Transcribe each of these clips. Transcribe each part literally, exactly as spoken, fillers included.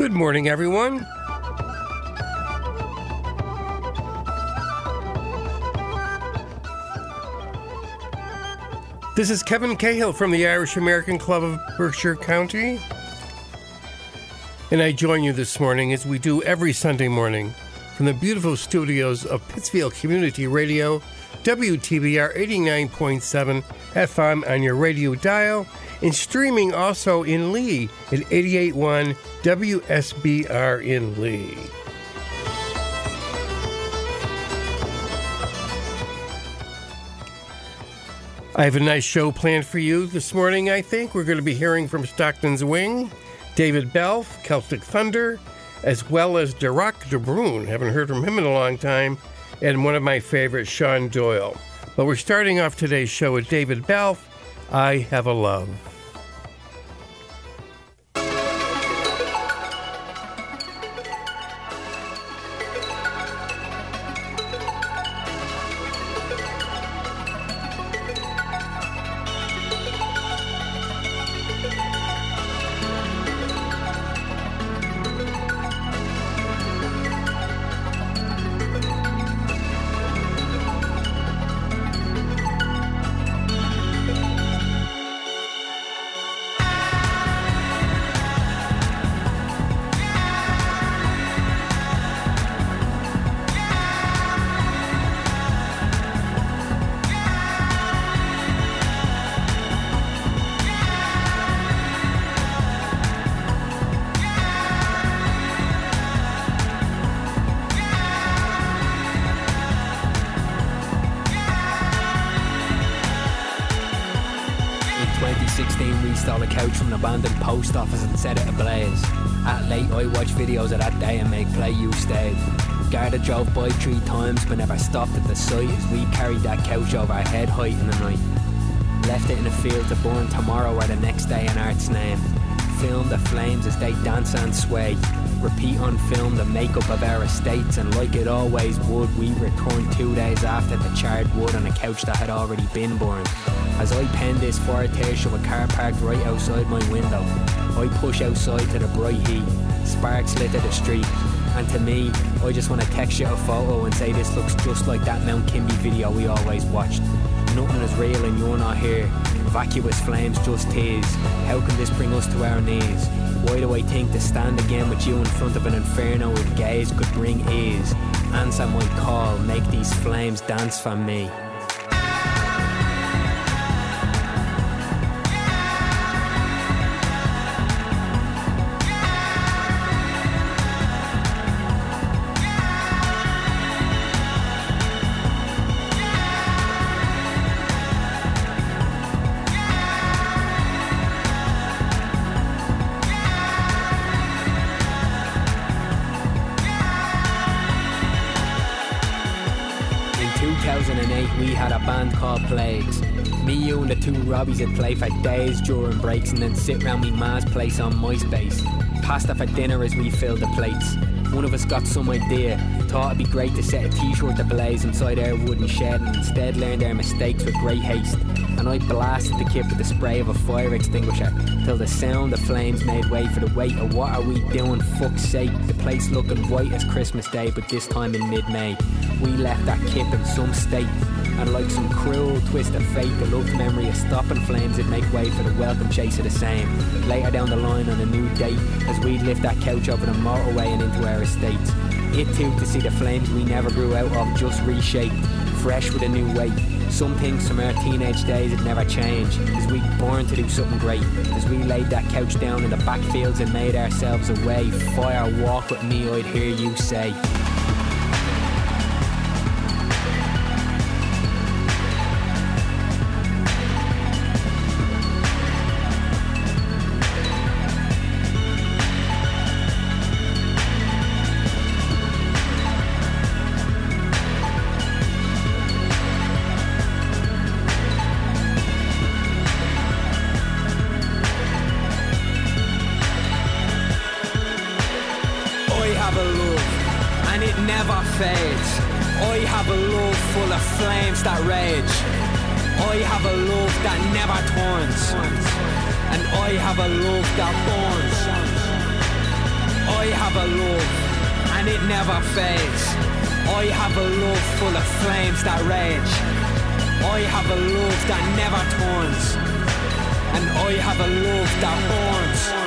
Good morning, everyone. This is Kevin Cahill from the Irish American Club of Berkshire County, and I join you this morning as we do every Sunday morning from the beautiful studios of Pittsfield Community Radio, W T B R eighty-nine point seven F M on your radio dial, and streaming also in Lee at eighty-eight point one W S B R in Lee. I have a nice show planned for you this morning, I think. We're going to be hearing from Stockton's Wing, David Belf, Celtic Thunder, as well as Derek DeBrune. Haven't heard from him in a long time. And one of my favorites, Sean Doyle. But we're starting off today's show with David Belf, I Have a Love. Abandoned post office and set it ablaze. At late I watch videos of that day and make play you stayed. Garda drove by three times but never stopped at the site as we carried that couch over our head height in the night. Left it in a field to burn tomorrow or the next day in Art's name. Filmed the flames as they dance and sway. Repeat on film the makeup of our estates, and like it always would, we returned two days after the charred wood on a couch that had already been burned. As I pen this for a tear of a car parked right outside my window, I push outside to the bright heat, sparks lit at the street, and to me, I just want to text you a photo and say this looks just like that Mount Kimby video we always watched. Nothing is real and you're not here, vacuous flames just tease. How can this bring us to our knees? Why do I think to stand again with you in front of an inferno with gaze could bring ease? Answer my call, make these flames dance for me. We had a band called Plagues. Me, you and the two Robbies would play for days during breaks and then sit round me ma's place on MySpace. Pasta for dinner as we filled the plates. One of us got some idea, thought it'd be great to set a t-shirt ablaze inside our wooden shed and instead learned our mistakes with great haste. And I blasted the kit with the spray of a fire extinguisher till the sound of flames made way for the weight of what are we doing, fuck's sake. The place looking white as Christmas Day, but this time in mid-May. We left that kip in some state, and like some cruel twist of fate, the loved memory of stopping flames would make way for the welcome chase of the same. Later down the line on a new date, as we'd lift that couch over the motorway and into our estates. It too to see the flames we never grew out of just reshaped, fresh with a new weight. Some things from our teenage days had never changed, as we born to do something great. As we laid that couch down in the backfields and made ourselves a way. Fire walk with me, I'd hear you say. That rage. I have a love that never turns, and I have a love that burns. I have a love, and it never fades. I have a love full of flames that rage. I have a love that never turns, and I have a love that burns.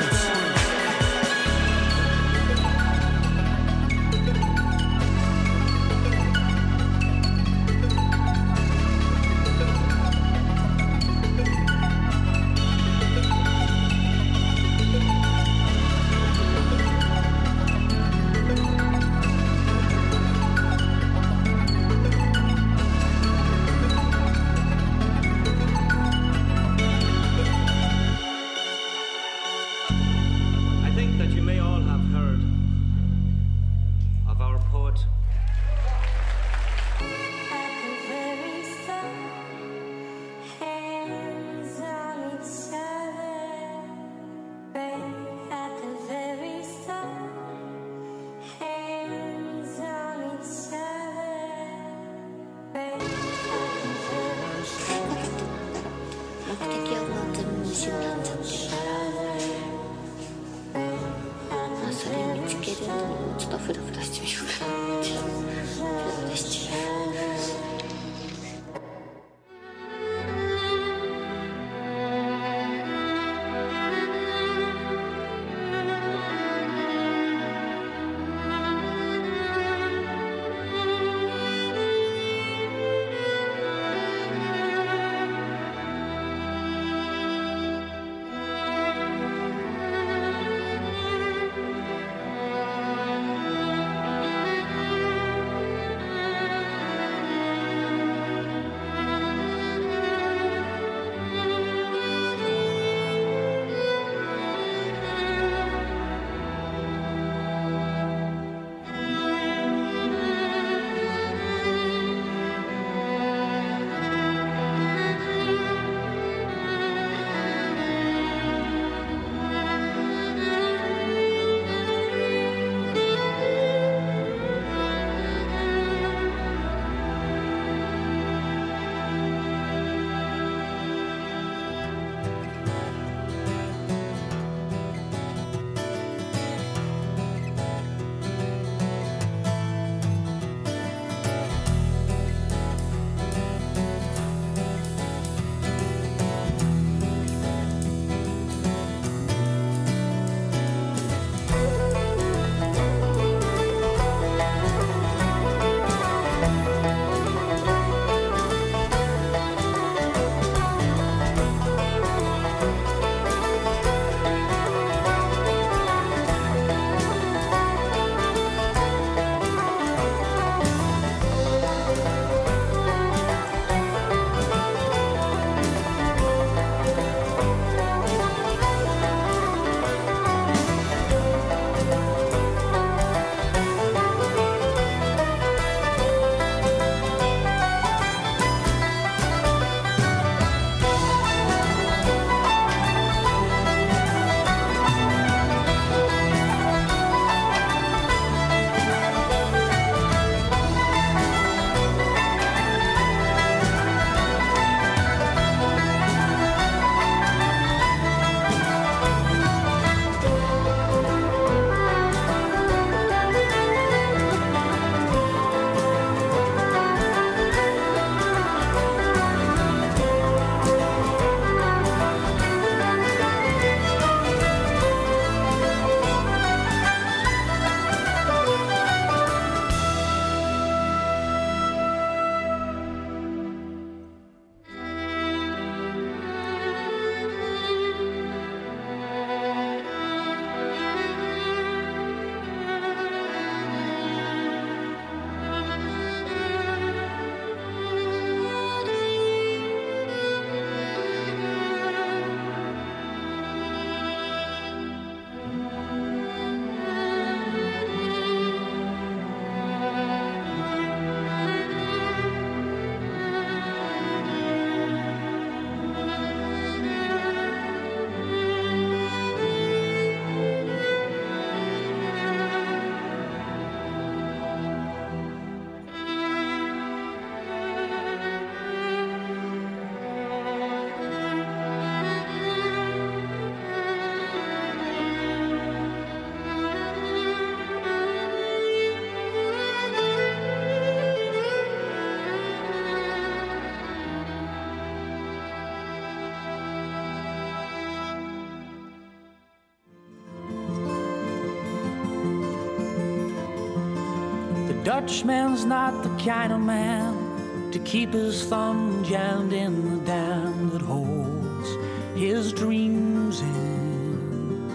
Dutchman's not the kind of man to keep his thumb jammed in the dam that holds his dreams in.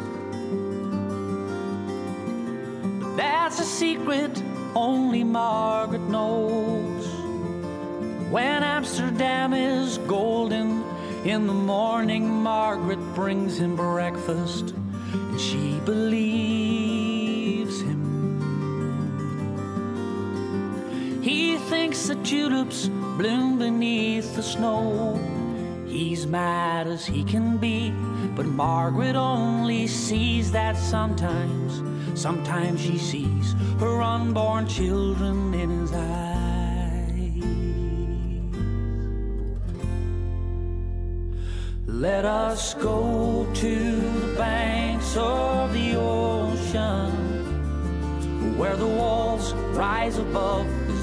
But that's a secret only Margaret knows. When Amsterdam is golden, in the morning Margaret brings him breakfast, and she believes him. He thinks the tulips bloom beneath the snow. He's mad as he can be, but Margaret only sees that sometimes. Sometimes she sees her unborn children in his eyes. Let us go to the banks of the ocean, where the walls rise above the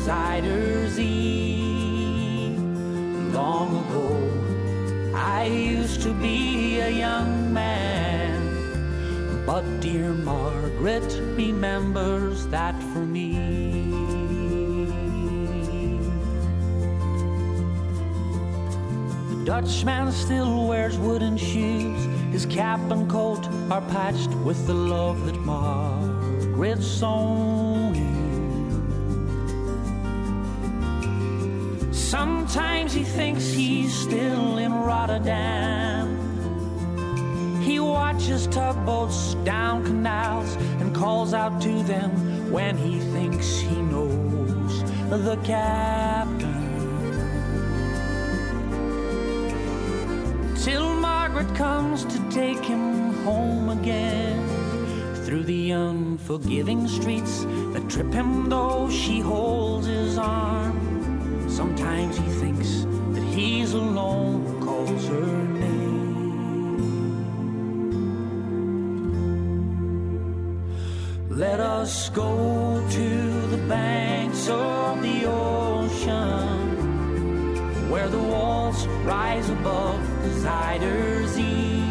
Zuiderzee. Long ago, I used to be a young man, but dear Margaret remembers that for me. The Dutchman still wears wooden shoes. His cap and coat are patched with the love that Margaret's sown in. Sometimes he thinks he's still in Rotterdam. He watches tugboats down canals and calls out to them when he thinks he knows the captain. Till Margaret comes to take him home again, through the unforgiving streets that trip him though she holds his arm. Sometimes he thinks that he's alone who calls her name. Let us go to the banks of the ocean, where the walls rise above the Zuiderzee.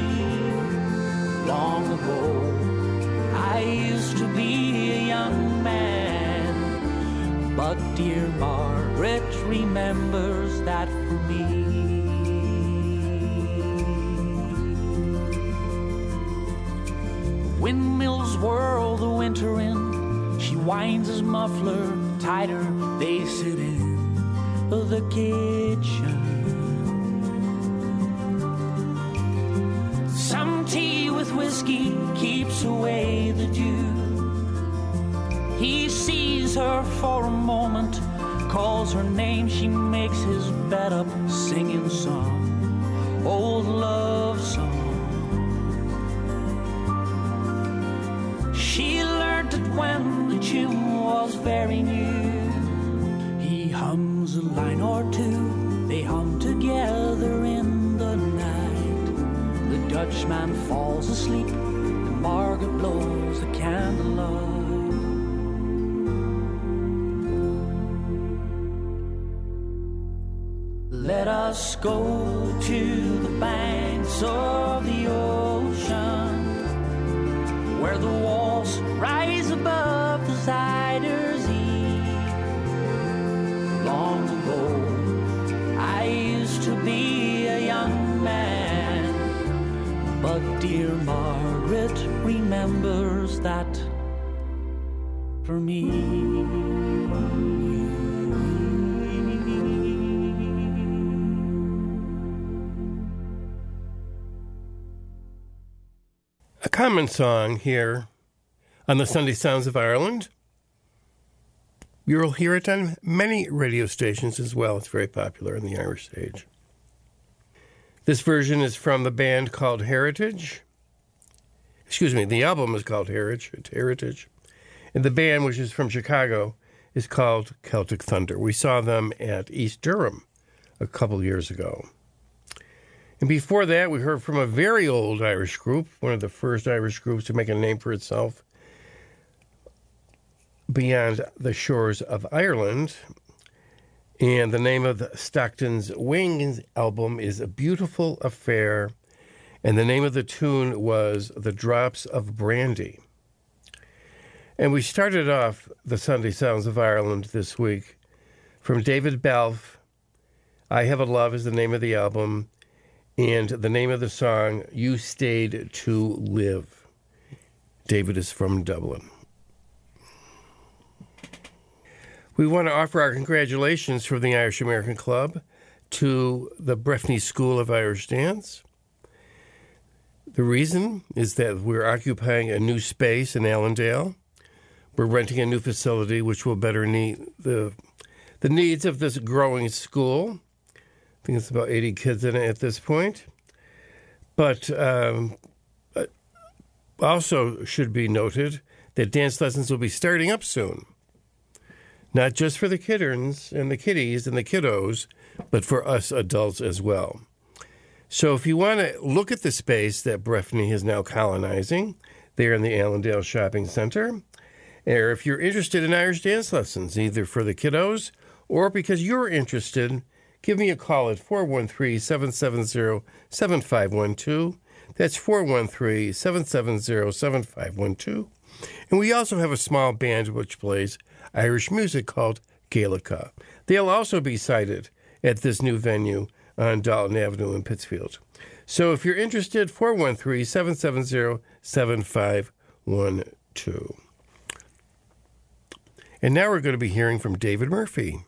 Long ago, I used to be a young man, but dear Margaret remembers that for me. Windmills whirl the winter in. She winds his muffler tighter. They sit in the kitchen. Some tea with whiskey keeps away the dew. He sees her for a moment, calls her name. She makes his bed up, singing some old love song. She learned it when the tune was very new. He hums a line or two, they hum together in the night. The Dutchman falls asleep, and Margaret blows the candlelight. Let us go to the banks of the ocean, where the walls rise above the Zuiderzee. Long ago, I used to be a young man, but dear Margaret remembers that for me. A common song here on the Sunday Sounds of Ireland. You'll hear it on many radio stations as well. It's very popular in the Irish stage. This version is from the band called Heritage. Excuse me, the album is called Heritage. Heritage. And the band, which is from Chicago, is called Celtic Thunder. We saw them at East Durham a couple years ago. And before that, we heard from a very old Irish group, one of the first Irish groups to make a name for itself beyond the shores of Ireland. And the name of the Stockton's Wings album is A Beautiful Affair. And the name of the tune was The Drops of Brandy. And we started off the Sunday Sounds of Ireland this week from David Balfe. I Have a Love is the name of the album, and the name of the song, You Stayed to Live. David is from Dublin. We want to offer our congratulations from the Irish American Club to the Breffni School of Irish Dance. The reason is that we're occupying a new space in Allendale. We're renting a new facility which will better meet the, the needs of this growing school. I think it's about eighty kids in it at this point. But um, also should be noted that dance lessons will be starting up soon. Not just for the kidderns and the kiddies and the kiddos, but for us adults as well. So if you want to look at the space that Breffni is now colonizing there in the Allendale Shopping Center, or if you're interested in Irish dance lessons, either for the kiddos or because you're interested, give me a call at four one three, seven seven zero, seven five one two. That's four one three, seven seven zero, seven five one two. And we also have a small band which plays Irish music called Gaelica. They'll also be sited at this new venue on Dalton Avenue in Pittsfield. So if you're interested, four one three, seven seven zero, seven five one two. And now we're going to be hearing from David Murphy.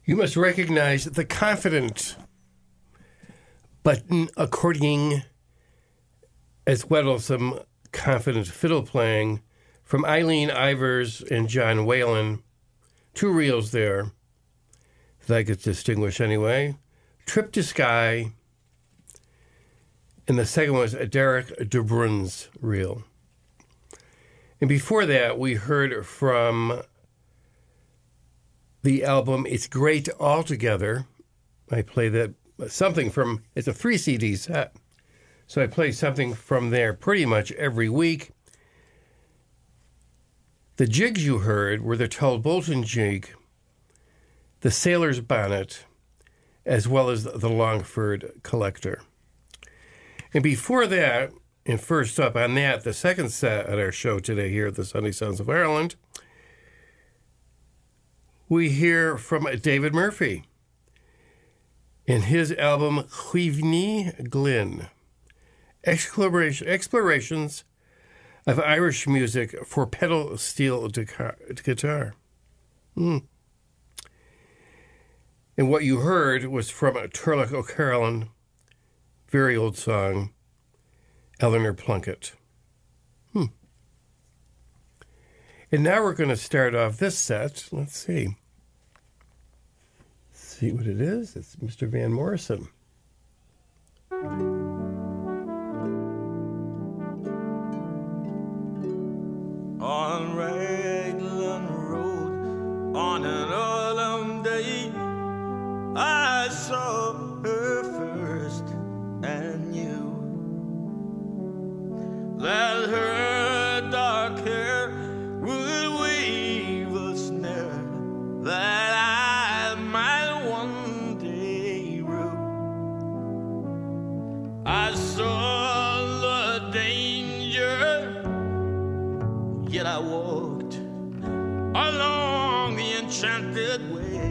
You must recognize the confident button accordioning as well as some confident fiddle playing from Eileen Ivers and John Whalen. Two reels there that I could distinguish anyway. Trip to Sky, and the second was a Derek DeBruyn's reel. And before that, we heard from the album It's Great Altogether. I play that something from, it's a three C D set. So I play something from there pretty much every week. The jigs you heard were the Tull Bolton jig, the Sailor's Bonnet, as well as the Longford Collector. And before that, and first up on that, the second set at our show today here at the Sunday Sounds of Ireland, we hear from David Murphy in his album Chuimhní Glynn, Exploration, Explorations of Irish Music for Pedal Steel Guitar. Mm. And what you heard was from Turlough O'Carolan, very old song, Eleanor Plunkett. Hmm. And now we're going to start off this set. Let's see. Let's see what it is. It's Mister Van Morrison. On Raglan Road, on an autumn day, I saw her first and knew that her dark hair would weave a snare that I might one day rue. I saw the danger, yet I walked along the enchanted way,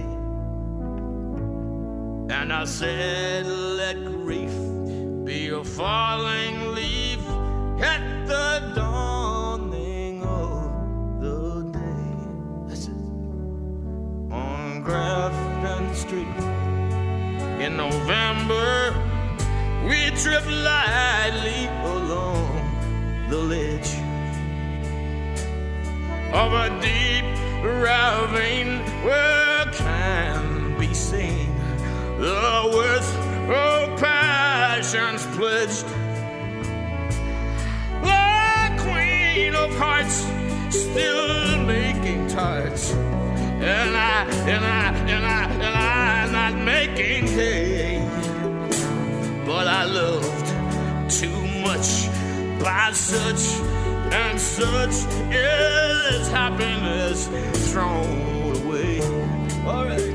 and I said, let grief be a falling leaf at the dawning of the day. Listen. On Grafton Street in November, we tripped lightly along the ledge of a deep ravine where can be seen the worth of passions pledged. The Queen of Hearts still making tarts, and I, and I, and I, and I not making hay. But I loved too much by such and such is happiness thrown away. All right.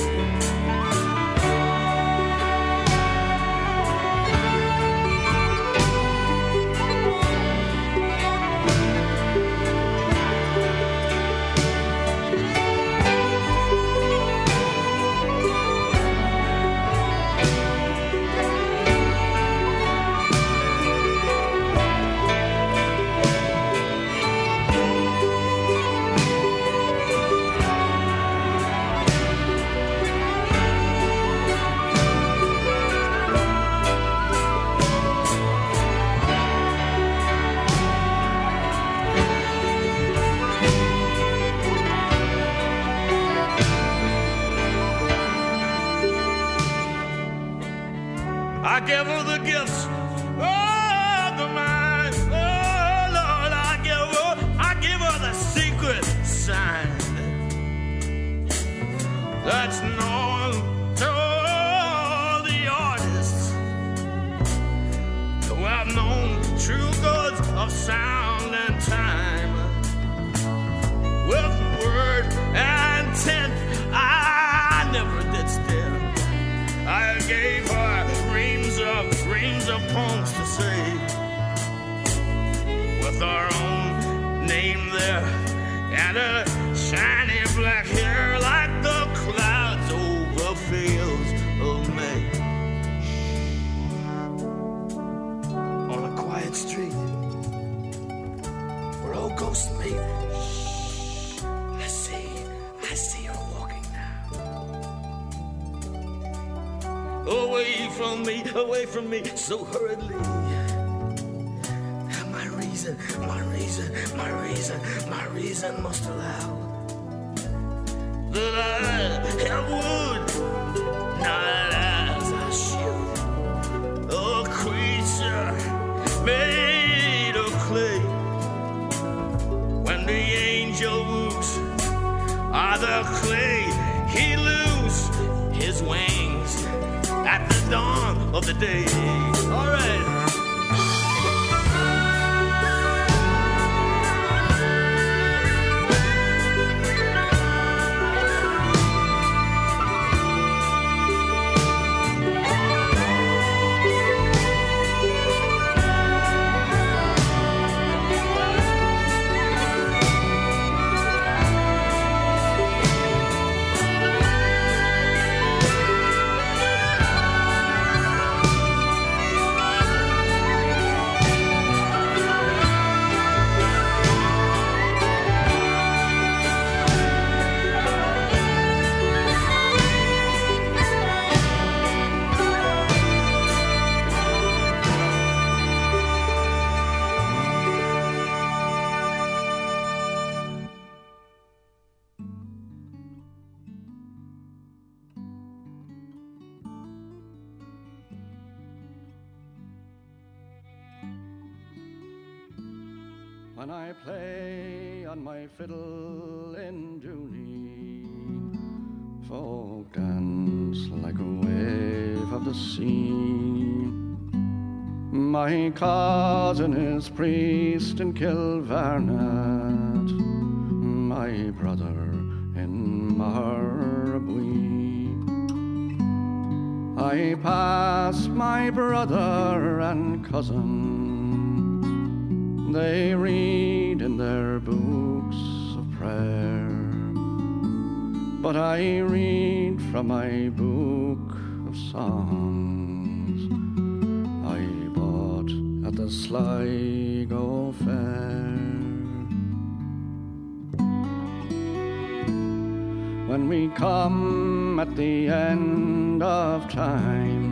I give her the gifts of the mind. Oh, Lord, I give her, I give her the secret sign that's known to all the artists who have known true goods of sound and time. With word and tint, I never did stare. I gave her reams of, reams of poems to say, with our own name there, and her shiny black hair like the clouds over fields of May. On a quiet street, where old ghosts meet, I see, I see her walking now. away from me, away from me so hurriedly. My reason, my reason, my reason, my reason must allow that I have wood, not as I should. A creature made of clay. When the angel woos are the clay, he lose his wings at the dawn of the day. All right. When I play on my fiddle in Dooney, folk dance like a wave of the sea. My cousin is priest in Kilvarnet, my brother in Marabwee. I pass my brother and cousin, they read in their books of prayer, but I read from my book of songs I bought at the Sligo Fair. When we come at the end of time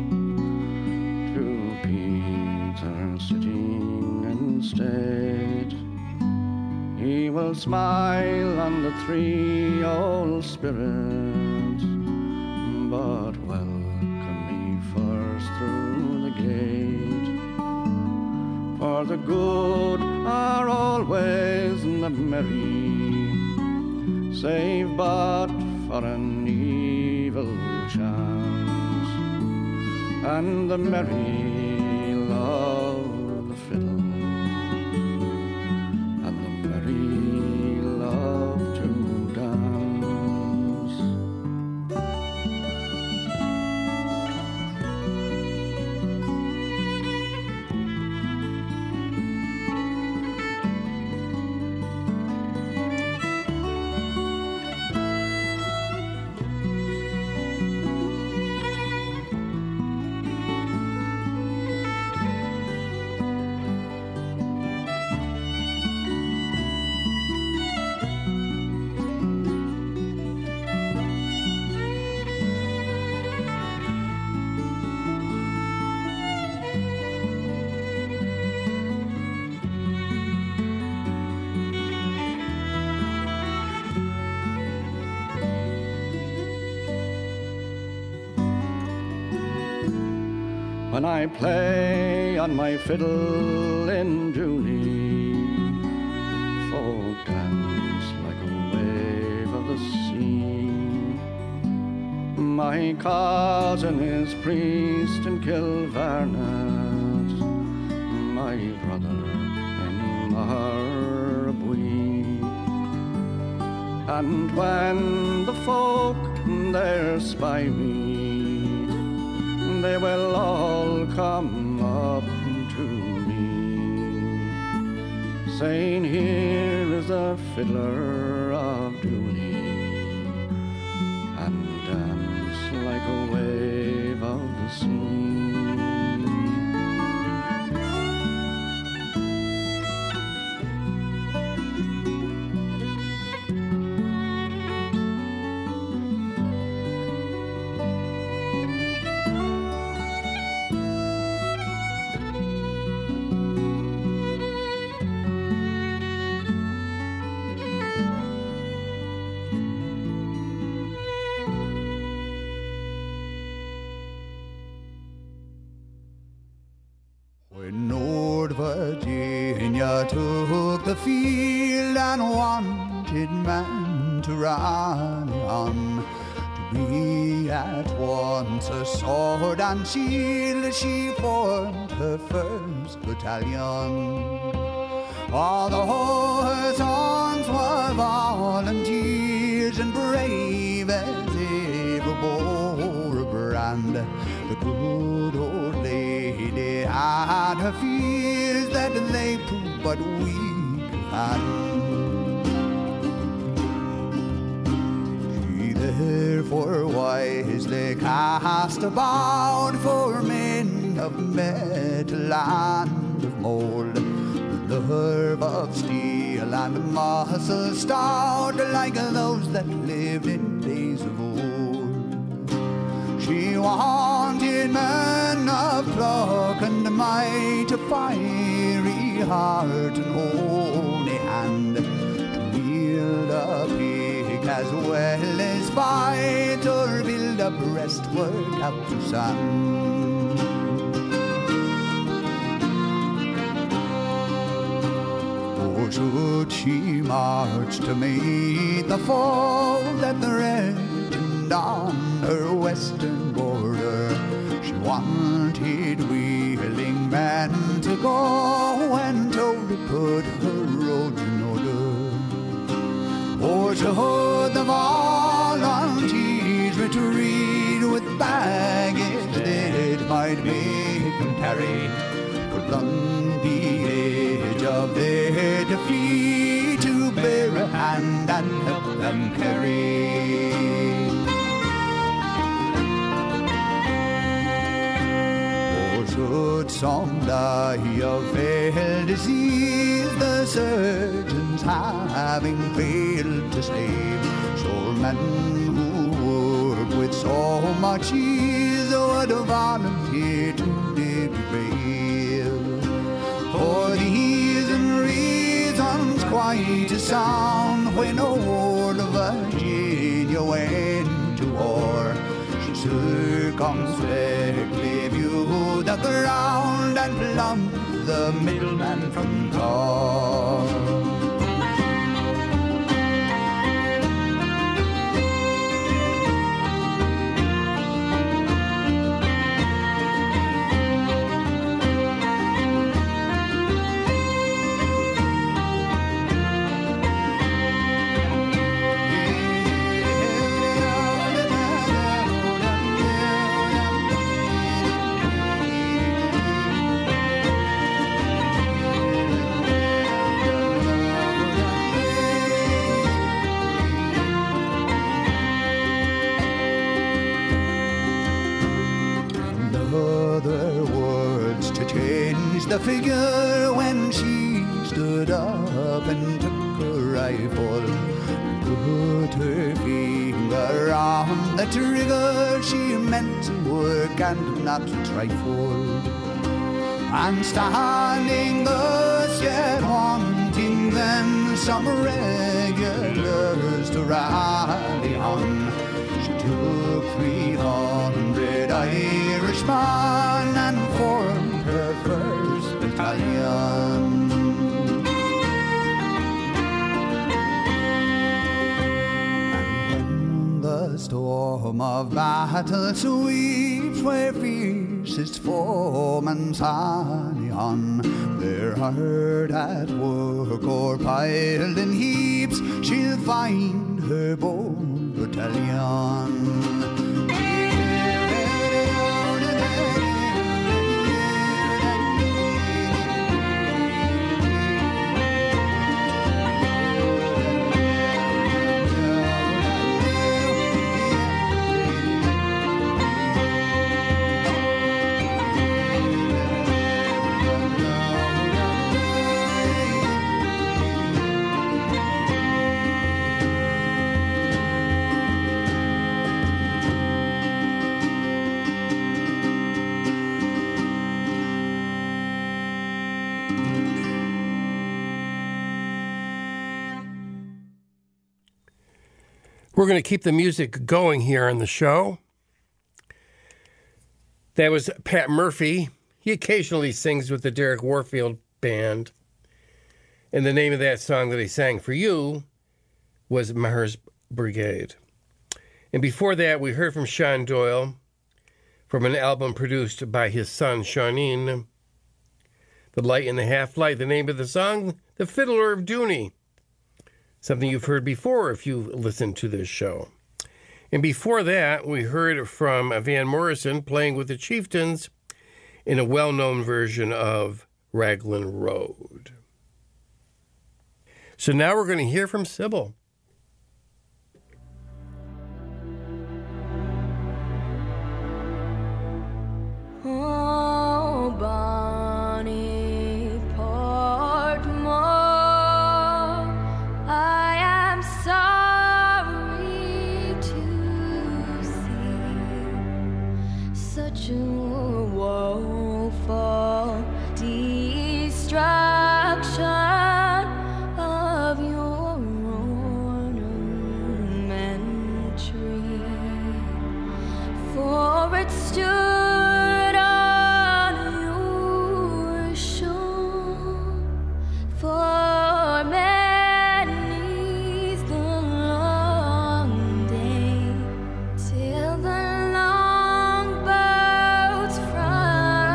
to Peter sitting instead, he will smile on the three old spirits, but welcome me first through the gate. For the good are always the merry, save but for an evil chance, and the merry love the fiddle, and the merry love to dance. When I play on my fiddle in Dooney, folk dance like a wave of the sea. My cousin is priest in Kilvarnet, my brother in Marabwee. And when the folk there spy me, they will all come up to me, saying, here is the fiddler of Dooney, and dance like a wave of the sea. took the field and wanted man to rally on. To be at once a sword and shield, she formed her first battalion. Although her sons were volunteers and brave as ever bore a brand, the good old lady had her fears that they proved but weak of hand. She therefore wisely cast about for men of metal and of mold, nerve of steel and muscle stout, like those that lived in days of old. She wanted men of pluck and might, a fiery heart and holy hand, to wield a pick as well as fight, or build a breastwork out to sun. Should she march to meet the foe that threatened on her western border, she wanted willing men to go and told to put her roads in order. Or should the volunteers retreat with baggage that might make them tarry, prolong the edge of their defeat to bear a hand and help them carry. Or should some die of fatal disease, the surgeons having failed to save, sure men who work with so much ease would volunteer to live brave. For these and reasons quite sound, when old Virginia went to war, she circumspectly viewed the ground and plumbed the middleman from Tor. The figure when she stood up and took her rifle, put her finger on the trigger, she meant to work and not to trifle. And standing thus yet wanting then some regulars to rally on, she took three hundred Irishmen and formed her first battalion. And when the storm of battle sweeps where fiercest foemen sally on, they're hard at work or piled in heaps, she'll find her bold battalion. We're going to keep the music going here on the show. That was Pat Murphy. He occasionally sings with the Derek Warfield Band. And the name of that song that he sang for you was Maher's Brigade. And before that, we heard from Sean Doyle from an album produced by his son, Shawneen, The Light and the Half-Light. The name of the song, The Fiddler of Dooney. Something you've heard before if you've listened to this show. And before that, we heard from Van Morrison playing with the Chieftains in a well-known version of Raglan Road. So now we're going to hear from Sybil. Oh, Bonnie Portmore, I am sorry to see such a woeful destruction of your ornamentree, for it stood on your shore for many's the long day till the long boats from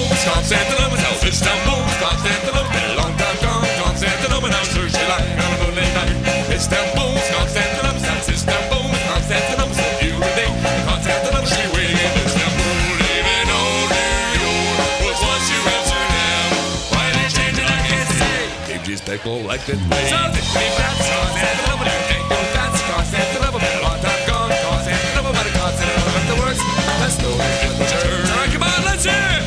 Constantinople, now Istanbul, Constantinople, been a long time gone. Constantinople, now search it like on a moonlit night. Istanbul, Constantinople, now Istanbul, Constantinople, so beautiful day. Constantinople, she waiting in Istanbul, leaving old New York was once you Amsterdam. Why they change it, I can't say. They just back all like that way. So they me back, Constantinople, now can't go dance. Constantinople, been a long time gone. Constantinople, but a Constantinople, but the works. Let's go, let's go, turn. All right, come on, let's hear it.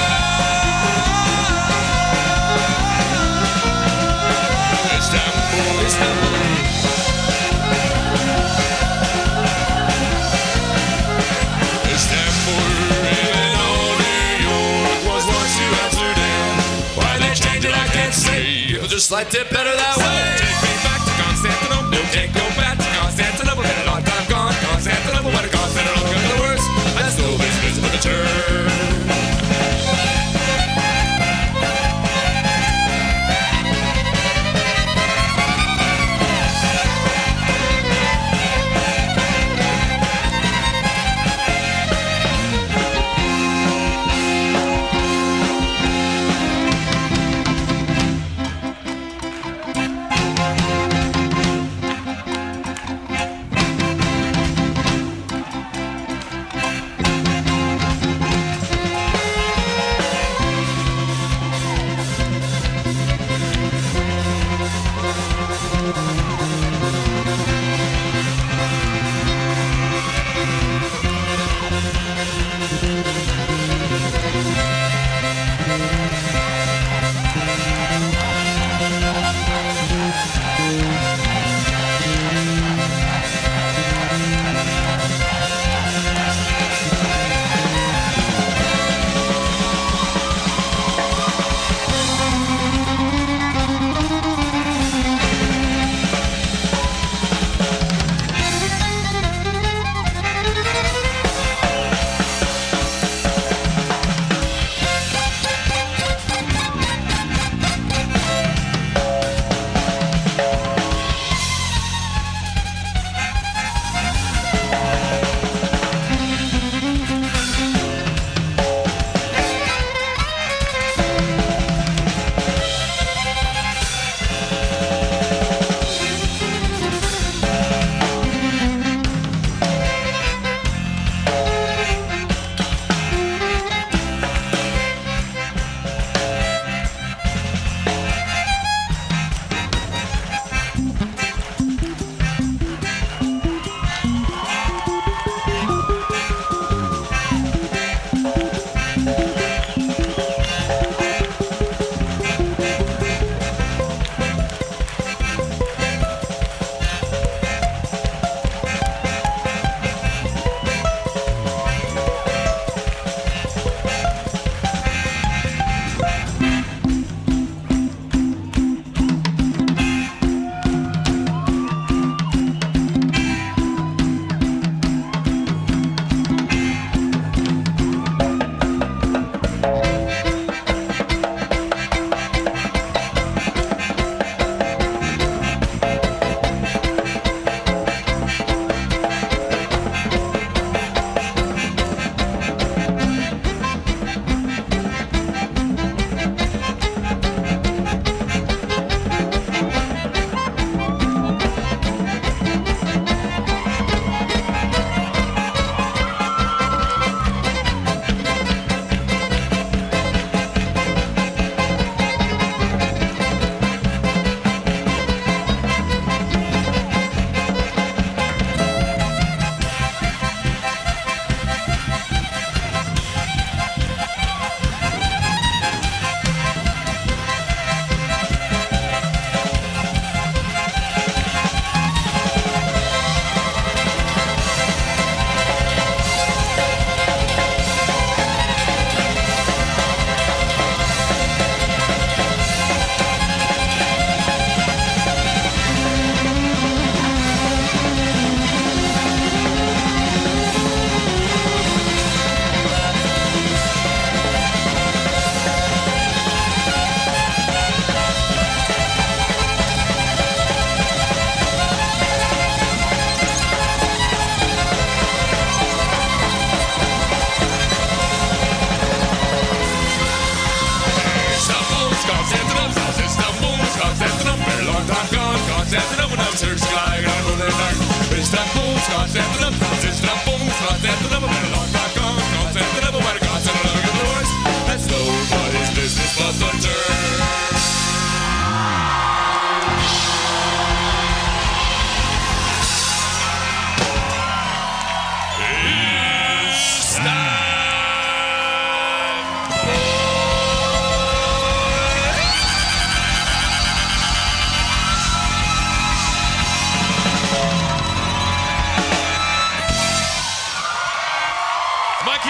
Just liked it better that way. Take me back to Constantinople. No, can't go back to Constantinople. Been a long time gone. Constantinople, what a Constantinople, got the worst. Let's go, let's visit with a turn.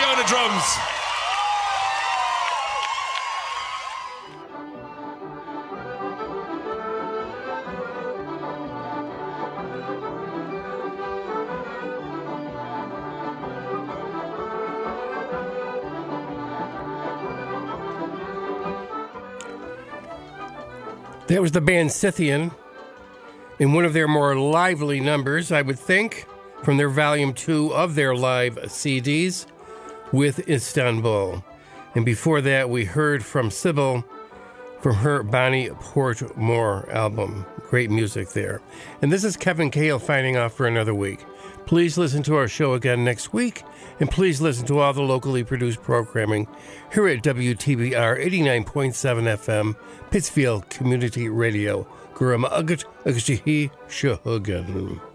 on the drums. That was the band Scythian in one of their more lively numbers, I would think, from their volume two of their live C Ds with Istanbul. And before that, we heard from Sybil from her Bonnie Portmore album. Great music there. And this is Kevin Cale signing off for another week. Please listen to our show again next week, and please listen to all the locally produced programming here at W T B R eighty-nine point seven F M, Pittsfield Community Radio. Gurama Agat Agshihi Shahugan.